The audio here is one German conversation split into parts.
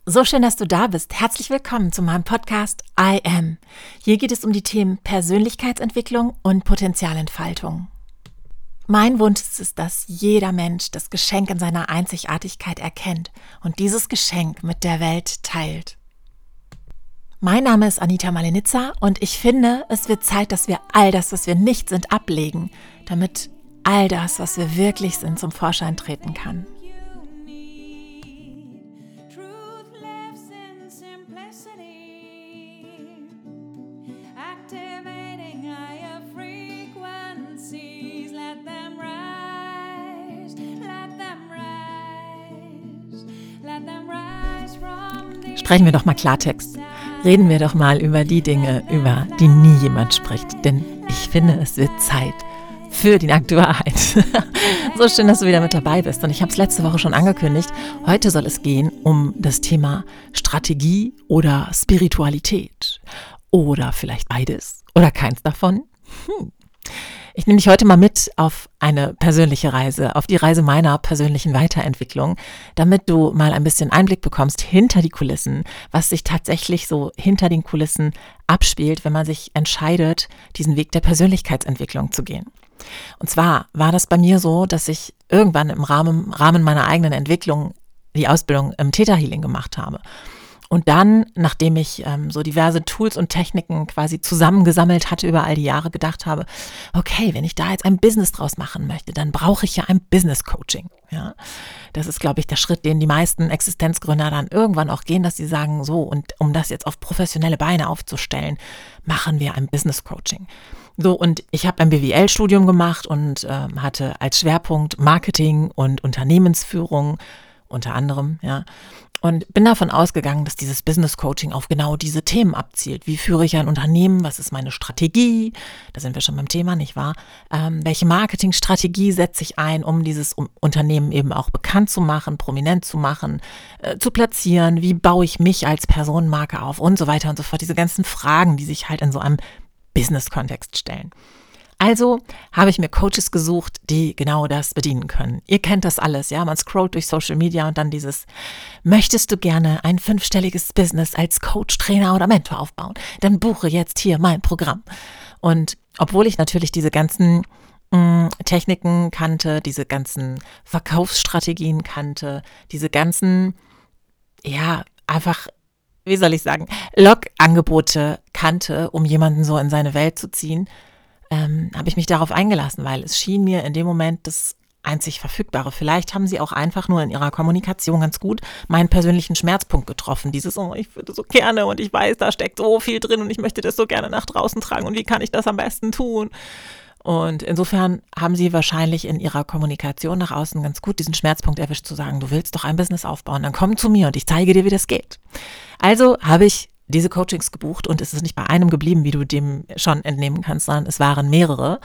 So schön, dass du da bist. Herzlich willkommen zu meinem Podcast I Am. Hier geht es um die Themen Persönlichkeitsentwicklung und Potenzialentfaltung. Mein Wunsch ist es, dass jeder Mensch das Geschenk in seiner Einzigartigkeit erkennt und dieses Geschenk mit der Welt teilt. Mein Name ist Anita Malenica und ich finde, es wird Zeit, dass wir all das, was wir nicht sind, ablegen, damit all das, was wir wirklich sind, zum Vorschein treten kann. Sprechen wir doch mal Klartext. Reden wir doch mal über die Dinge, über die nie jemand spricht. Denn ich finde, es wird Zeit für die nackte Wahrheit. So schön, dass du wieder mit dabei bist. Und ich habe es letzte Woche schon angekündigt. Heute soll es gehen um das Thema Strategie oder Spiritualität. Oder vielleicht beides oder keins davon. Ich nehme dich heute mal mit auf eine persönliche Reise, auf die Reise meiner persönlichen Weiterentwicklung, damit du mal ein bisschen Einblick bekommst hinter die Kulissen, was sich tatsächlich so hinter den Kulissen abspielt, wenn man sich entscheidet, diesen Weg der Persönlichkeitsentwicklung zu gehen. Und zwar war das bei mir so, dass ich irgendwann im Rahmen meiner eigenen Entwicklung die Ausbildung im Theta Healing gemacht habe. Und dann, nachdem ich so diverse Tools und Techniken quasi zusammengesammelt hatte über all die Jahre, gedacht habe, okay, wenn ich da jetzt ein Business draus machen möchte, dann brauche ich ja ein Business Coaching. Ja, das ist, glaube ich, der Schritt, den die meisten Existenzgründer dann irgendwann auch gehen, dass sie sagen, so, und um das jetzt auf professionelle Beine aufzustellen, machen wir ein Business Coaching. So, und ich habe ein BWL-Studium gemacht und hatte als Schwerpunkt Marketing und Unternehmensführung unter anderem, ja. Und bin davon ausgegangen, dass dieses Business Coaching auf genau diese Themen abzielt. Wie führe ich ein Unternehmen? Was ist meine Strategie? Da sind wir schon beim Thema, nicht wahr? Welche Marketingstrategie setze ich ein, um dieses Unternehmen eben auch bekannt zu machen, prominent zu machen, zu platzieren? Wie baue ich mich als Personenmarke auf und so weiter und so fort? Diese ganzen Fragen, die sich halt in so einem Business-Kontext stellen. Also habe ich mir Coaches gesucht, die genau das bedienen können. Ihr kennt das alles, ja, man scrollt durch Social Media und dann dieses, möchtest du gerne ein 5-stelliges Business als Coach, Trainer oder Mentor aufbauen? Dann buche jetzt hier mein Programm. Und obwohl ich natürlich diese ganzen Techniken kannte, diese ganzen Verkaufsstrategien kannte, diese ganzen, ja, einfach, wie soll ich sagen, Log-Angebote kannte, um jemanden so in seine Welt zu ziehen, habe ich mich darauf eingelassen, weil es schien mir in dem Moment das einzig Verfügbare. Vielleicht haben sie auch einfach nur in ihrer Kommunikation ganz gut meinen persönlichen Schmerzpunkt getroffen. Dieses, oh, ich würde so gerne und ich weiß, da steckt so viel drin und ich möchte das so gerne nach draußen tragen und wie kann ich das am besten tun? Und insofern haben sie wahrscheinlich in ihrer Kommunikation nach außen ganz gut diesen Schmerzpunkt erwischt, zu sagen, du willst doch ein Business aufbauen, dann komm zu mir und ich zeige dir, wie das geht. Also habe ich diese Coachings gebucht und es ist nicht bei einem geblieben, wie du dem schon entnehmen kannst, sondern es waren mehrere.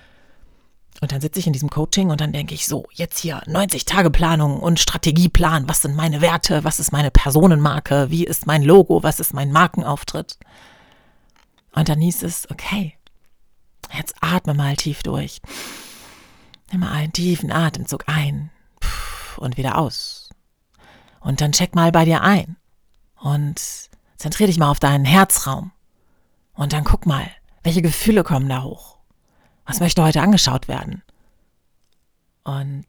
Und dann sitze ich in diesem Coaching und dann denke ich so, jetzt hier 90-Tage-Planung und Strategieplan, was sind meine Werte, was ist meine Personenmarke, wie ist mein Logo, was ist mein Markenauftritt. Und dann hieß es, okay, jetzt atme mal tief durch. Nimm mal einen tiefen Atemzug ein und wieder aus. Und dann check mal bei dir ein und zentrier dich mal auf deinen Herzraum und dann guck mal, welche Gefühle kommen da hoch. Was möchte heute angeschaut werden? Und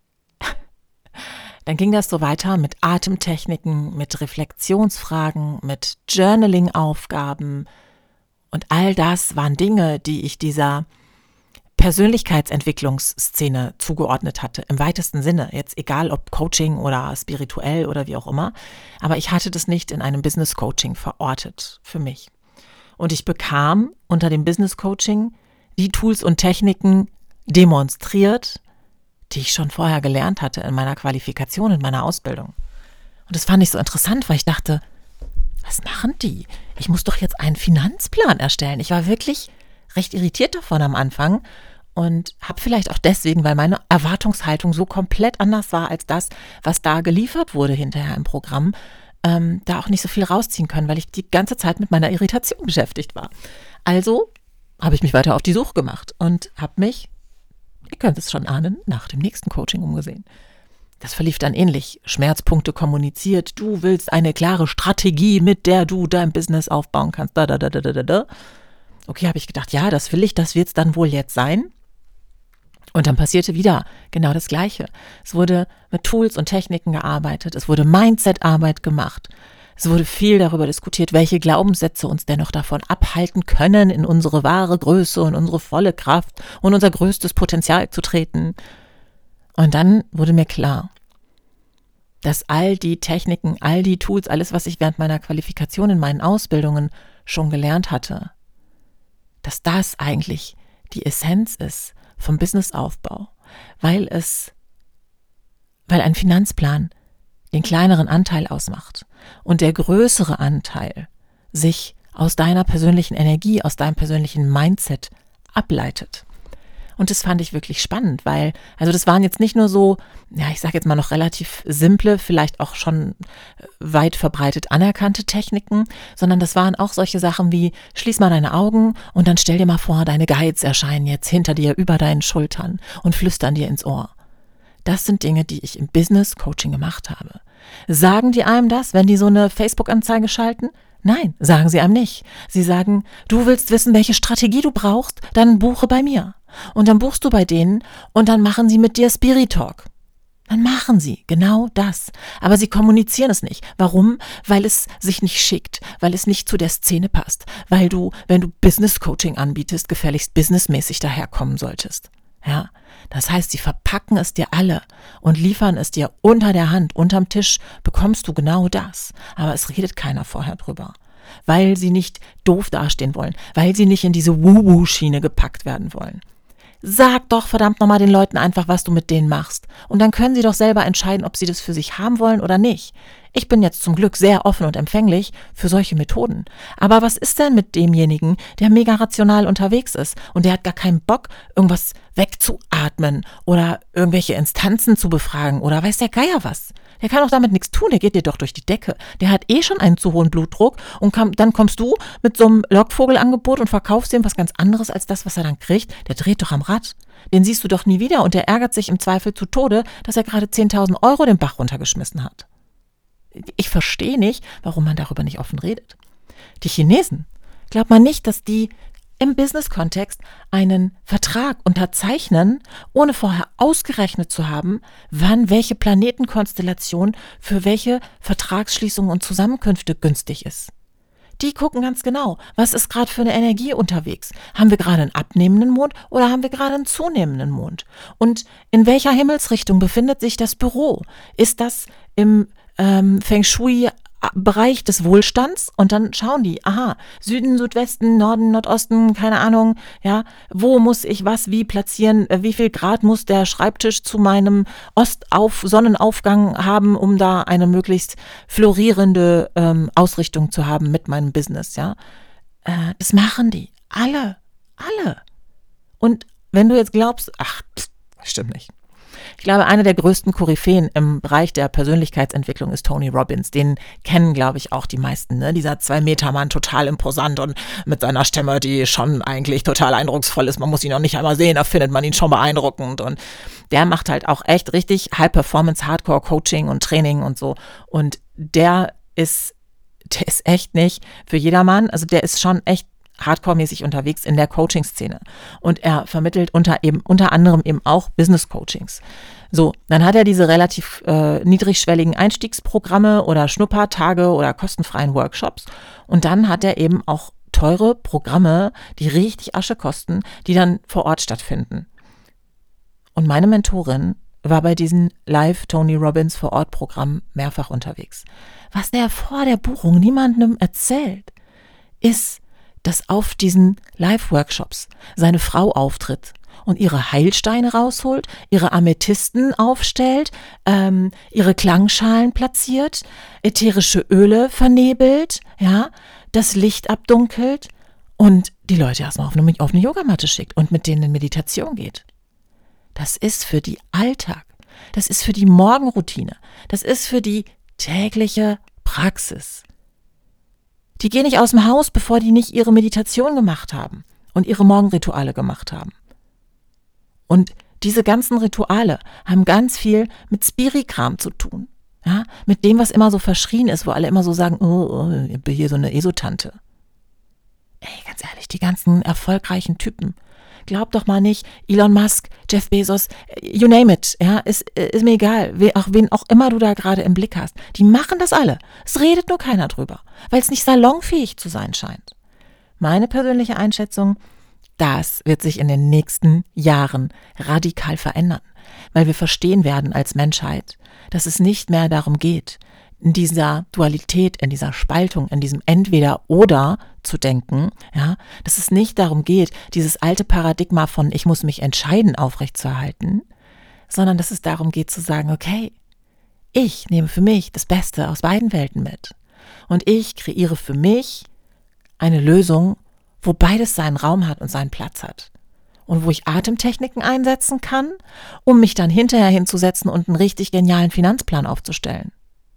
dann ging das so weiter mit Atemtechniken, mit Reflexionsfragen, mit Journaling-Aufgaben und all das waren Dinge, die ich dieser Persönlichkeitsentwicklungsszene zugeordnet hatte, im weitesten Sinne, jetzt egal ob Coaching oder spirituell oder wie auch immer, aber ich hatte das nicht in einem Business Coaching verortet für mich. Und ich bekam unter dem Business Coaching die Tools und Techniken demonstriert, die ich schon vorher gelernt hatte in meiner Qualifikation, in meiner Ausbildung. Und das fand ich so interessant, weil ich dachte, was machen die? Ich muss doch jetzt einen Finanzplan erstellen. Ich war wirklich recht irritiert davon am Anfang und habe vielleicht auch deswegen, weil meine Erwartungshaltung so komplett anders war als das, was da geliefert wurde hinterher im Programm, da auch nicht so viel rausziehen können, weil ich die ganze Zeit mit meiner Irritation beschäftigt war. Also habe ich mich weiter auf die Suche gemacht und habe mich, ihr könnt es schon ahnen, nach dem nächsten Coaching umgesehen. Das verlief dann ähnlich. Schmerzpunkte kommuniziert. Du willst eine klare Strategie, mit der du dein Business aufbauen kannst. Okay, habe ich gedacht, ja, das will ich, das wird es dann wohl jetzt sein. Und dann passierte wieder genau das Gleiche. Es wurde mit Tools und Techniken gearbeitet. Es wurde Mindset-Arbeit gemacht. Es wurde viel darüber diskutiert, welche Glaubenssätze uns dennoch davon abhalten können, in unsere wahre Größe und unsere volle Kraft und unser größtes Potenzial zu treten. Und dann wurde mir klar, dass all die Techniken, all die Tools, alles, was ich während meiner Qualifikation in meinen Ausbildungen schon gelernt hatte, dass das eigentlich die Essenz ist vom Businessaufbau, weil ein Finanzplan den kleineren Anteil ausmacht und der größere Anteil sich aus deiner persönlichen Energie, aus deinem persönlichen Mindset ableitet. Und das fand ich wirklich spannend, weil, also das waren jetzt nicht nur so, ja, ich sage jetzt mal noch relativ simple, vielleicht auch schon weit verbreitet anerkannte Techniken, sondern das waren auch solche Sachen wie, schließ mal deine Augen und dann stell dir mal vor, deine Guides erscheinen jetzt hinter dir über deinen Schultern und flüstern dir ins Ohr. Das sind Dinge, die ich im Business-Coaching gemacht habe. Sagen die einem das, wenn die so eine Facebook-Anzeige schalten? Nein, sagen sie einem nicht. Sie sagen, du willst wissen, welche Strategie du brauchst, dann buche bei mir. Und dann buchst du bei denen und dann machen sie mit dir Spirit Talk. Dann machen sie genau das. Aber sie kommunizieren es nicht. Warum? Weil es sich nicht schickt, weil es nicht zu der Szene passt, weil du, wenn du Business Coaching anbietest, gefälligst businessmäßig daherkommen solltest. Ja, das heißt, sie verpacken es dir alle und liefern es dir unter der Hand, unterm Tisch bekommst du genau das. Aber es redet keiner vorher drüber, weil sie nicht doof dastehen wollen, weil sie nicht in diese Woo-Woo-Schiene gepackt werden wollen. Sag doch verdammt nochmal den Leuten einfach, was du mit denen machst. Und dann können sie doch selber entscheiden, ob sie das für sich haben wollen oder nicht. Ich bin jetzt zum Glück sehr offen und empfänglich für solche Methoden. Aber was ist denn mit demjenigen, der mega rational unterwegs ist und der hat gar keinen Bock, irgendwas wegzuatmen oder irgendwelche Instanzen zu befragen oder weiß der Geier was? Der kann doch damit nichts tun, der geht dir doch durch die Decke. Der hat eh schon einen zu hohen Blutdruck und dann kommst du mit so einem Lockvogelangebot und verkaufst ihm was ganz anderes als das, was er dann kriegt. Der dreht doch am Rad. Den siehst du doch nie wieder und der ärgert sich im Zweifel zu Tode, dass er gerade 10.000 Euro den Bach runtergeschmissen hat. Ich verstehe nicht, warum man darüber nicht offen redet. Die Chinesen, glaubt man nicht, dass die im Business-Kontext einen Vertrag unterzeichnen, ohne vorher ausgerechnet zu haben, wann welche Planetenkonstellation für welche Vertragsschließungen und Zusammenkünfte günstig ist. Die gucken ganz genau, was ist gerade für eine Energie unterwegs. Haben wir gerade einen abnehmenden Mond oder haben wir gerade einen zunehmenden Mond? Und in welcher Himmelsrichtung befindet sich das Büro? Ist das im Feng Shui Bereich des Wohlstands und dann schauen die, aha, Süden, Südwesten, Norden, Nordosten, keine Ahnung, ja, wo muss ich was wie platzieren, wie viel Grad muss der Schreibtisch zu meinem Sonnenaufgang haben, um da eine möglichst florierende Ausrichtung zu haben mit meinem Business, ja. Das machen die, alle. Und wenn du jetzt glaubst, stimmt nicht. Ich glaube, einer der größten Koryphäen im Bereich der Persönlichkeitsentwicklung ist Tony Robbins. Den kennen, glaube ich, auch die meisten. Ne? Dieser 2-Meter-Mann, total imposant und mit seiner Stimme, die schon eigentlich total eindrucksvoll ist. Man muss ihn auch nicht einmal sehen, da findet man ihn schon beeindruckend. Und der macht halt auch echt richtig High-Performance, Hardcore-Coaching und Training und so. Und der ist echt nicht für jedermann. Also der ist schon echt hardcore-mäßig unterwegs in der Coaching-Szene. Und er vermittelt unter anderem eben auch Business-Coachings. So, dann hat er diese relativ niedrigschwelligen Einstiegsprogramme oder Schnuppertage oder kostenfreien Workshops. Und dann hat er eben auch teure Programme, die richtig Asche kosten, die dann vor Ort stattfinden. Und meine Mentorin war bei diesen Live-Tony Robbins Vor-Ort-Programmen mehrfach unterwegs. Was der vor der Buchung niemandem erzählt, ist, dass auf diesen Live-Workshops seine Frau auftritt und ihre Heilsteine rausholt, ihre Amethysten aufstellt, ihre Klangschalen platziert, ätherische Öle vernebelt, ja, das Licht abdunkelt und die Leute erstmal auf eine Yogamatte schickt und mit denen in Meditation geht. Das ist für die Alltag, das ist für die Morgenroutine, das ist für die tägliche Praxis. Die gehen nicht aus dem Haus, bevor die nicht ihre Meditation gemacht haben und ihre Morgenrituale gemacht haben. Und Diese ganzen Rituale haben ganz viel mit Spirikram zu tun. Ja, mit dem, was immer so verschrien ist, wo alle immer so sagen, ich bin hier so eine Esotante. Ey, ganz ehrlich, die ganzen erfolgreichen Typen. Glaub doch mal nicht, Elon Musk, Jeff Bezos, you name it, ja, ist mir egal, wen auch immer du da gerade im Blick hast. Die machen das alle. Es redet nur keiner drüber, weil es nicht salonfähig zu sein scheint. Meine persönliche Einschätzung, das wird sich in den nächsten Jahren radikal verändern, weil wir verstehen werden als Menschheit, dass es nicht mehr darum geht, in dieser Dualität, in dieser Spaltung, in diesem Entweder-Oder zu denken, ja, dass es nicht darum geht, dieses alte Paradigma von ich muss mich entscheiden aufrechtzuerhalten, sondern dass es darum geht zu sagen, okay, ich nehme für mich das Beste aus beiden Welten mit und ich kreiere für mich eine Lösung, wo beides seinen Raum hat und seinen Platz hat. Und wo ich Atemtechniken einsetzen kann, um mich dann hinterher hinzusetzen und einen richtig genialen Finanzplan aufzustellen.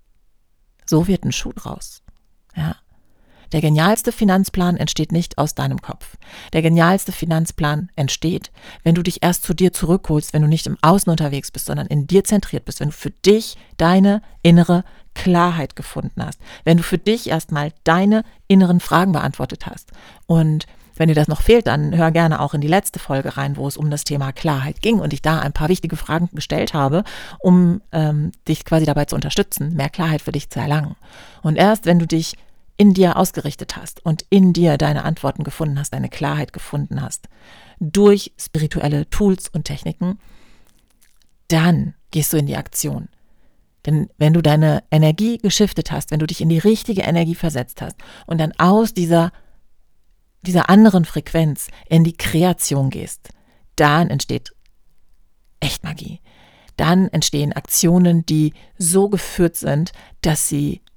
So wird ein Schuh draus. Ja. Der genialste Finanzplan entsteht nicht aus deinem Kopf. Der genialste Finanzplan entsteht, wenn du dich erst zu dir zurückholst, wenn du nicht im Außen unterwegs bist, sondern in dir zentriert bist, wenn du für dich deine innere Klarheit gefunden hast, wenn du für dich erstmal deine inneren Fragen beantwortet hast. Und wenn dir das noch fehlt, dann hör gerne auch in die letzte Folge rein, wo es um das Thema Klarheit ging und ich da ein paar wichtige Fragen gestellt habe, um dich quasi dabei zu unterstützen, mehr Klarheit für dich zu erlangen. Und erst wenn du dich in dir ausgerichtet hast und in dir deine Antworten gefunden hast, deine Klarheit gefunden hast, durch spirituelle Tools und Techniken, dann gehst du in die Aktion. Denn wenn du deine Energie geschiftet hast, wenn du dich in die richtige Energie versetzt hast und dann aus dieser anderen Frequenz in die Kreation gehst, dann entsteht echt Magie. Dann entstehen Aktionen, die so geführt sind, dass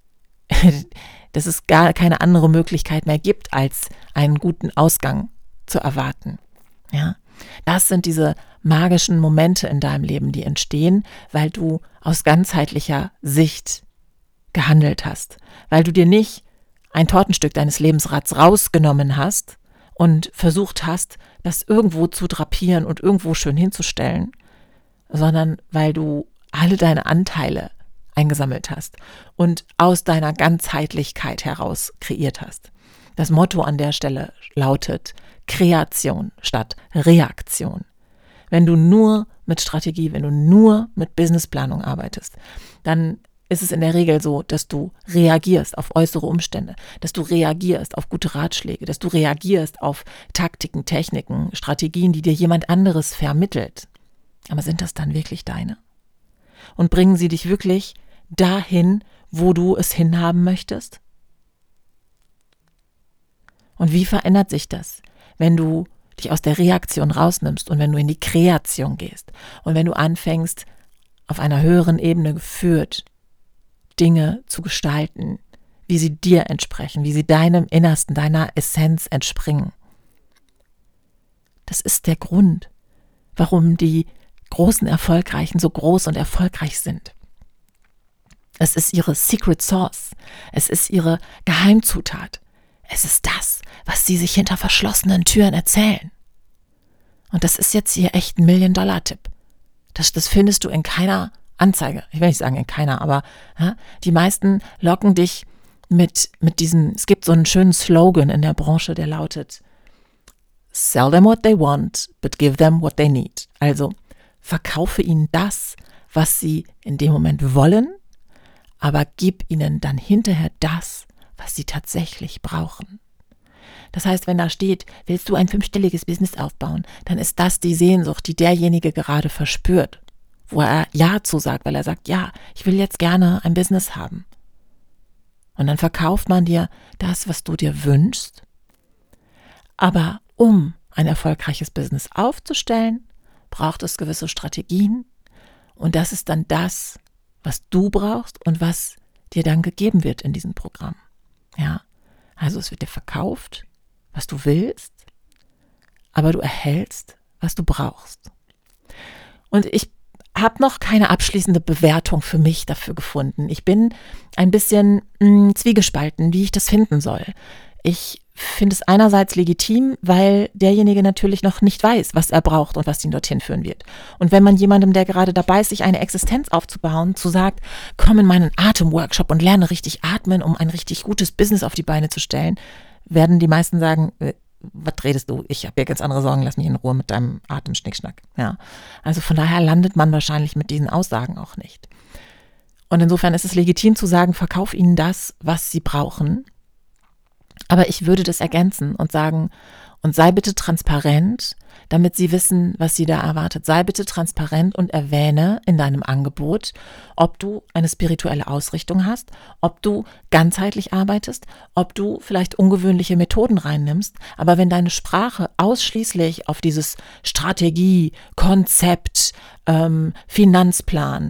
es gar keine andere Möglichkeit mehr gibt, als einen guten Ausgang zu erwarten. Ja? Das sind diese magischen Momente in deinem Leben, die entstehen, weil du aus ganzheitlicher Sicht gehandelt hast, weil du dir nicht ein Tortenstück deines Lebensrads rausgenommen hast und versucht hast, das irgendwo zu drapieren und irgendwo schön hinzustellen, sondern weil du alle deine Anteile eingesammelt hast und aus deiner Ganzheitlichkeit heraus kreiert hast. Das Motto an der Stelle lautet Kreation statt Reaktion. Wenn du nur mit Strategie, wenn du nur mit Businessplanung arbeitest, dann ist es in der Regel so, dass du reagierst auf äußere Umstände, dass du reagierst auf gute Ratschläge, dass du reagierst auf Taktiken, Techniken, Strategien, die dir jemand anderes vermittelt. Aber sind das dann wirklich deine? Und bringen sie dich wirklich dahin, wo du es hinhaben möchtest? Und wie verändert sich das, wenn du dich aus der Reaktion rausnimmst und wenn du in die Kreation gehst und wenn du anfängst, auf einer höheren Ebene geführt, Dinge zu gestalten, wie sie dir entsprechen, wie sie deinem Innersten, deiner Essenz entspringen. Das ist der Grund, warum die großen Erfolgreichen so groß und erfolgreich sind. Es ist ihre Secret Sauce, es ist ihre Geheimzutat, es ist das, was sie sich hinter verschlossenen Türen erzählen. Und das ist jetzt hier echt ein $1-Million-Tipp. Das findest du in keiner Anzeige. Ich will nicht sagen in keiner, aber die meisten locken dich mit diesem, es gibt so einen schönen Slogan in der Branche, der lautet Sell them what they want, but give them what they need. Also verkaufe ihnen das, was sie in dem Moment wollen, aber gib ihnen dann hinterher das, was sie tatsächlich brauchen. Das heißt, wenn da steht, willst du ein 5-stelliges Business aufbauen, dann ist das die Sehnsucht, die derjenige gerade verspürt, wo er Ja zu sagt, weil er sagt, ja, ich will jetzt gerne ein Business haben. Und dann verkauft man dir das, was du dir wünschst. Aber um ein erfolgreiches Business aufzustellen, braucht es gewisse Strategien. Und das ist dann das, was du brauchst und was dir dann gegeben wird in diesem Programm. Ja, also es wird dir verkauft, was du willst, aber du erhältst, was du brauchst. Und ich habe noch keine abschließende Bewertung für mich dafür gefunden. Ich bin ein bisschen zwiegespalten, wie ich das finden soll. Ich finde es einerseits legitim, weil derjenige natürlich noch nicht weiß, was er braucht und was ihn dorthin führen wird. Und wenn man jemandem, der gerade dabei ist, sich eine Existenz aufzubauen, sagt, komm in meinen Atemworkshop und lerne richtig atmen, um ein richtig gutes Business auf die Beine zu stellen, werden die meisten sagen, was redest du? Ich habe ja ganz andere Sorgen, lass mich in Ruhe mit deinem Atemschnickschnack. Ja. Also von daher landet man wahrscheinlich mit diesen Aussagen auch nicht. Und insofern ist es legitim zu sagen, verkauf ihnen das, was sie brauchen. Aber ich würde das ergänzen und sagen, und sei bitte transparent, damit sie wissen, was sie da erwartet. Sei bitte transparent und erwähne in deinem Angebot, ob du eine spirituelle Ausrichtung hast, ob du ganzheitlich arbeitest, ob du vielleicht ungewöhnliche Methoden reinnimmst. Aber wenn deine Sprache ausschließlich auf dieses Strategie, Konzept, Finanzplan,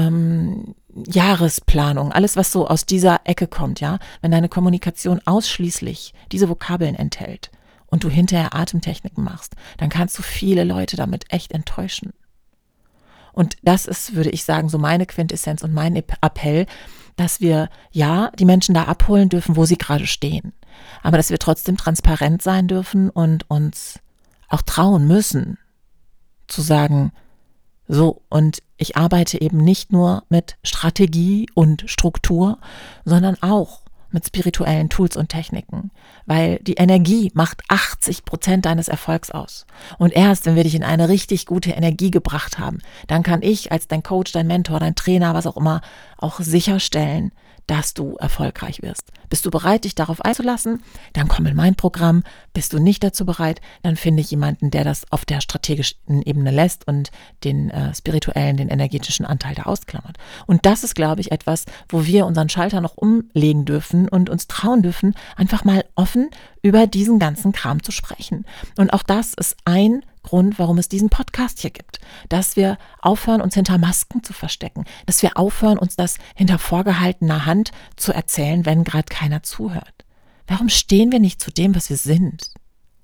Jahresplanung, alles was so aus dieser Ecke kommt, ja, wenn deine Kommunikation ausschließlich diese Vokabeln enthält und du hinterher Atemtechniken machst, dann kannst du viele Leute damit echt enttäuschen. Und das ist, würde ich sagen, so meine Quintessenz und mein Appell, dass wir, ja, die Menschen da abholen dürfen, wo sie gerade stehen, aber dass wir trotzdem transparent sein dürfen und uns auch trauen müssen, zu sagen, so, und ich arbeite eben nicht nur mit Strategie und Struktur, sondern auch mit spirituellen Tools und Techniken, weil die Energie macht 80% deines Erfolgs aus. Und erst, wenn wir dich in eine richtig gute Energie gebracht haben, dann kann ich als dein Coach, dein Mentor, dein Trainer, was auch immer, auch sicherstellen, dass du erfolgreich wirst. Bist du bereit, dich darauf einzulassen? Dann komm in mein Programm. Bist du nicht dazu bereit? Dann finde ich jemanden, der das auf der strategischen Ebene lässt und den spirituellen, den energetischen Anteil da ausklammert. Und das ist, glaube ich, etwas, wo wir unseren Schalter noch umlegen dürfen und uns trauen dürfen, einfach mal offen über diesen ganzen Kram zu sprechen. Und auch das ist ein Grund, warum es diesen Podcast hier gibt, dass wir aufhören, uns hinter Masken zu verstecken, dass wir aufhören, uns das hinter vorgehaltener Hand zu erzählen, wenn gerade keiner zuhört. Warum stehen wir nicht zu dem, was wir sind?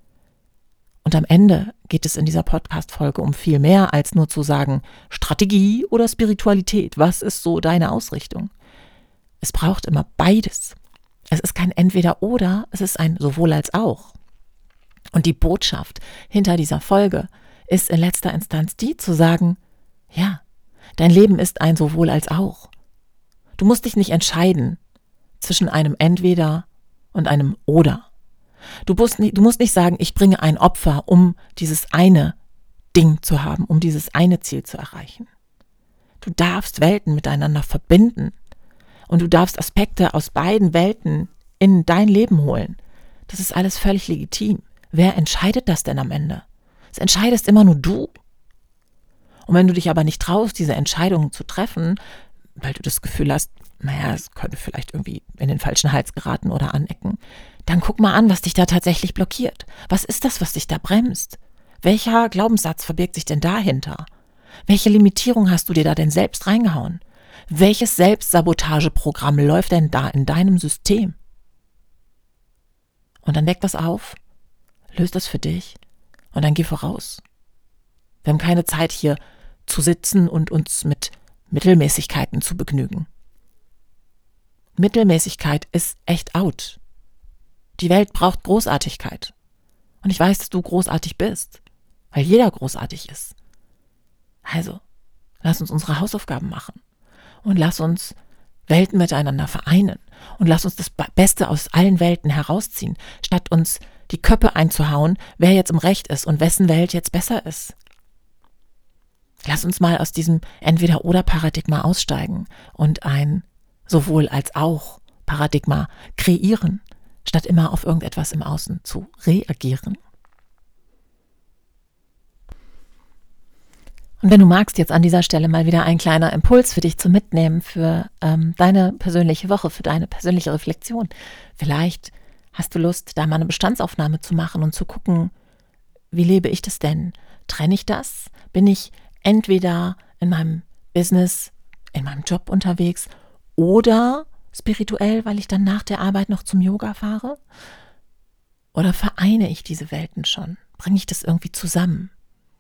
Und am Ende geht es in dieser Podcast-Folge um viel mehr, als nur zu sagen, Strategie oder Spiritualität, was ist so deine Ausrichtung? Es braucht immer beides. Es ist kein Entweder-Oder, es ist ein sowohl als auch. Und die Botschaft hinter dieser Folge ist in letzter Instanz die zu sagen, ja, dein Leben ist ein sowohl als auch. Du musst dich nicht entscheiden zwischen einem Entweder und einem Oder. Du musst nicht sagen, ich bringe ein Opfer, um dieses eine Ding zu haben, um dieses eine Ziel zu erreichen. Du darfst Welten miteinander verbinden und du darfst Aspekte aus beiden Welten in dein Leben holen. Das ist alles völlig legitim. Wer entscheidet das denn am Ende? Das entscheidest immer nur du. Und wenn du dich aber nicht traust, diese Entscheidungen zu treffen, weil du das Gefühl hast, naja, es könnte vielleicht irgendwie in den falschen Hals geraten oder anecken, dann guck mal an, was dich da tatsächlich blockiert. Was ist das, was dich da bremst? Welcher Glaubenssatz verbirgt sich denn dahinter? Welche Limitierung hast du dir da denn selbst reingehauen? Welches Selbstsabotageprogramm läuft denn da in deinem System? Und dann deck das auf. Löst das für dich und dann geh voraus. Wir haben keine Zeit hier zu sitzen und uns mit Mittelmäßigkeiten zu begnügen. Mittelmäßigkeit ist echt out. Die Welt braucht Großartigkeit. Und ich weiß, dass du großartig bist, weil jeder großartig ist. Also, lass uns unsere Hausaufgaben machen und lass uns Welten miteinander vereinen und lass uns das Beste aus allen Welten herausziehen, statt uns die Köpfe einzuhauen, wer jetzt im Recht ist und wessen Welt jetzt besser ist. Lass uns mal aus diesem Entweder-oder-Paradigma aussteigen und ein sowohl als auch Paradigma kreieren, statt immer auf irgendetwas im Außen zu reagieren. Und wenn du magst, jetzt an dieser Stelle mal wieder ein kleiner Impuls für dich zum Mitnehmen für deine persönliche Woche, für deine persönliche Reflexion. Vielleicht hast du Lust, da mal eine Bestandsaufnahme zu machen und zu gucken, wie lebe ich das denn? Trenne ich das? Bin ich entweder in meinem Business, in meinem Job unterwegs oder spirituell, weil ich dann nach der Arbeit noch zum Yoga fahre? Oder vereine ich diese Welten schon? Bringe ich das irgendwie zusammen?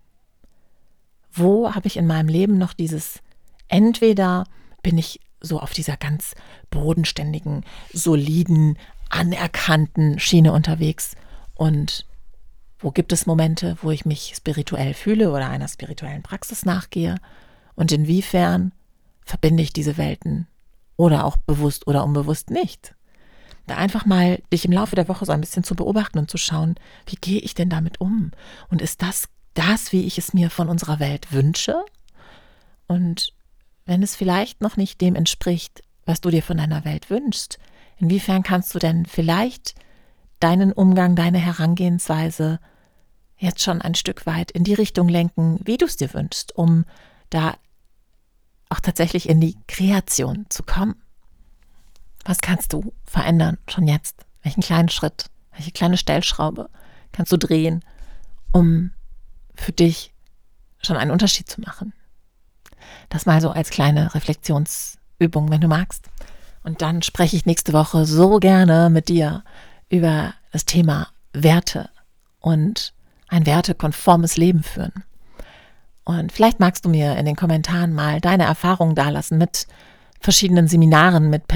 Wo habe ich in meinem Leben noch dieses, entweder bin ich so auf dieser ganz bodenständigen, soliden anerkannten Schiene unterwegs und wo gibt es Momente, wo ich mich spirituell fühle oder einer spirituellen Praxis nachgehe und inwiefern verbinde ich diese Welten oder auch bewusst oder unbewusst nicht. Da einfach mal dich im Laufe der Woche so ein bisschen zu beobachten und zu schauen, wie gehe ich denn damit um? Und ist das, wie ich es mir von unserer Welt wünsche? Und wenn es vielleicht noch nicht dem entspricht, was du dir von deiner Welt wünschst, inwiefern kannst du denn vielleicht deinen Umgang, deine Herangehensweise jetzt schon ein Stück weit in die Richtung lenken, wie du es dir wünschst, um da auch tatsächlich in die Kreation zu kommen? Was kannst du verändern schon jetzt? Welchen kleinen Schritt, welche kleine Stellschraube kannst du drehen, um für dich schon einen Unterschied zu machen? Das mal so als kleine Reflexionsübung, wenn du magst. Und dann spreche ich nächste Woche so gerne mit dir über das Thema Werte und ein wertekonformes Leben führen. Und vielleicht magst du mir in den Kommentaren mal deine Erfahrungen dalassen mit verschiedenen Seminaren, mit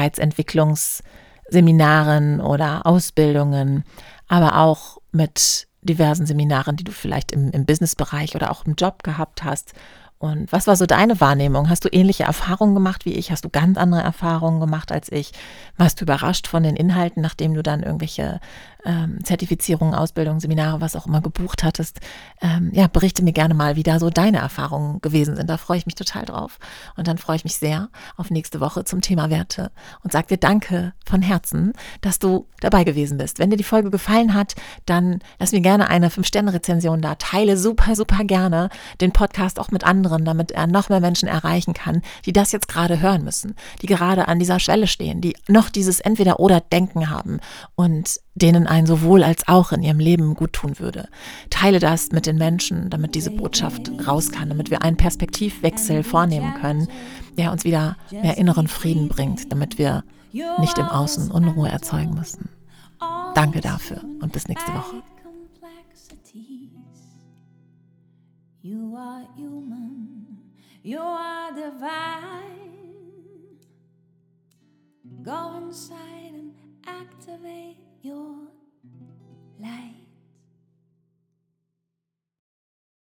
Persönlichkeitsentwicklungsseminaren oder Ausbildungen, aber auch mit diversen Seminaren, die du vielleicht im Businessbereich oder auch im Job gehabt hast. Und was war so deine Wahrnehmung? Hast du ähnliche Erfahrungen gemacht wie ich? Hast du ganz andere Erfahrungen gemacht als ich? Warst du überrascht von den Inhalten, nachdem du dann irgendwelche Zertifizierungen, Ausbildungen, Seminare, was auch immer gebucht hattest? Berichte mir gerne mal, wie da so deine Erfahrungen gewesen sind. Da freue ich mich total drauf. Und dann freue ich mich sehr auf nächste Woche zum Thema Werte und sage dir danke von Herzen, dass du dabei gewesen bist. Wenn dir die Folge gefallen hat, dann lass mir gerne eine 5-Sterne-Rezension da. Teile super, super gerne den Podcast auch mit anderen, damit er noch mehr Menschen erreichen kann, die das jetzt gerade hören müssen, die gerade an dieser Schwelle stehen, die noch dieses Entweder-oder-Denken haben und denen ein sowohl als auch in ihrem Leben gut tun würde. Teile das mit den Menschen, damit diese Botschaft raus kann, damit wir einen Perspektivwechsel vornehmen können, der uns wieder mehr inneren Frieden bringt, damit wir nicht im Außen Unruhe erzeugen müssen. Danke dafür und bis nächste Woche. You are human, you are divine. Go inside and activate